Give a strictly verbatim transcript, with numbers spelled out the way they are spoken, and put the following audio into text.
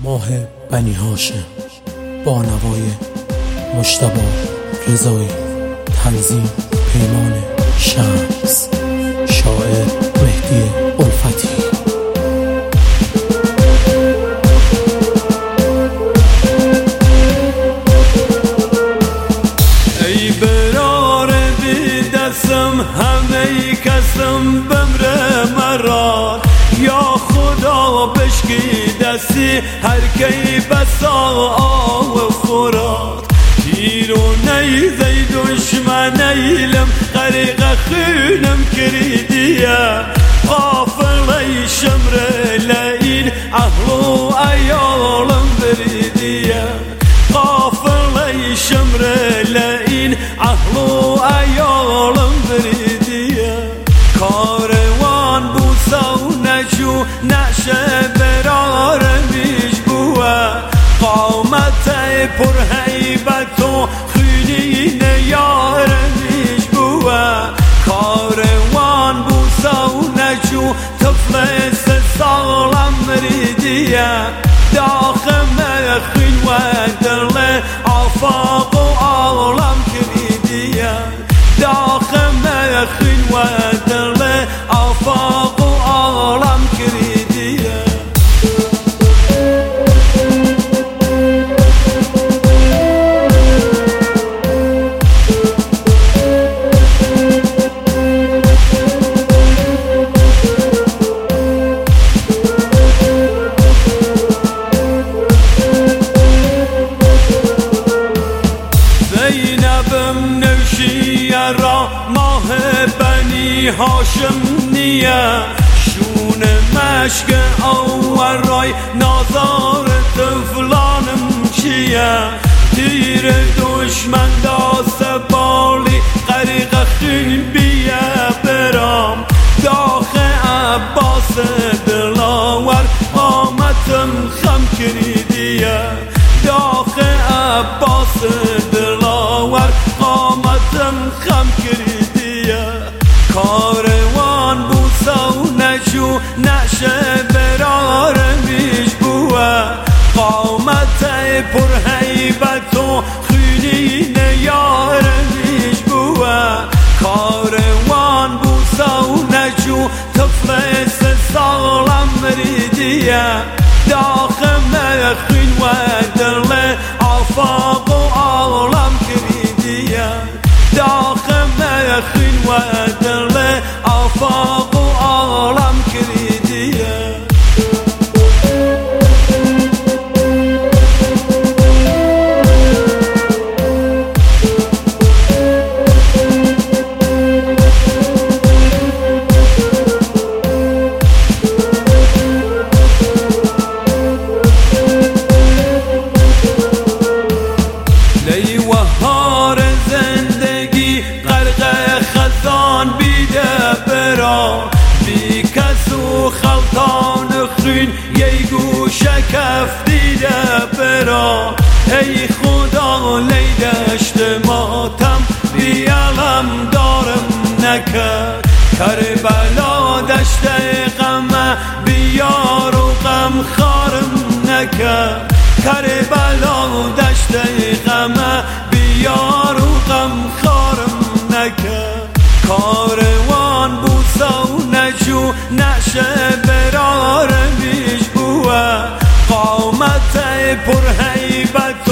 ماه بنی هاشم با نوای مجتبی رضایی، تنظیم پیمان شمس، شاعر مهدی الفتی. ای برار بی دستم همه کسم بمره مرار، یا خدا بشکی دستی هر کی بسا آو فراد. تیر و نیزه دشمن ایلم غریق خونم کردیه، غافل شمر لئین اهل و ایالم بریدیه، غافل شمر لئین اهل و ایالم بریدیه. کاروان بوسا و نجو نشه برار میش بوه، قامت پر هیبت و خونین یار میش بوه. کاروان بوسا و نجو طفل سه سالم مریدیه، داخم خون و دل آفاق و عالم کریدیه، داخم خون و دل آفاق و عالم کریدیه. زینبم نوشیه را ماه بنی هاشم نیه، شون مشک اورای نازار طفلانم چیه. تیر دشمن داست بالی غریق خون بیه برام، داخ عباس دلاور آمتم خم کریدیه، داخ عباس دلاور قامتم خم کردیه. کاروان بوسا و نجو نشه برار میش بوه، قامت پر هیبت و خونین یار میش بوه. کاروان بوسا و نجو طفل سه سالم مریدیه، داخم خون و دل آفاق و عالم کریدیه، داخم خون و دل آفاق و عالم کریدیه. بهار زندگی غرق خزان بیده برا، بی کس و خلطان خون یه گوشه کف دیده برا. ای خدا لیدشت ماتم بی علم دارم نکرد، کربلا دشت غم بیار و غم خارم نکرد، کربلا دشت غم بیار و غم خارم نکرد. کاروان بوسا و نجو نشه برار میش بوه، قامت پر هیبت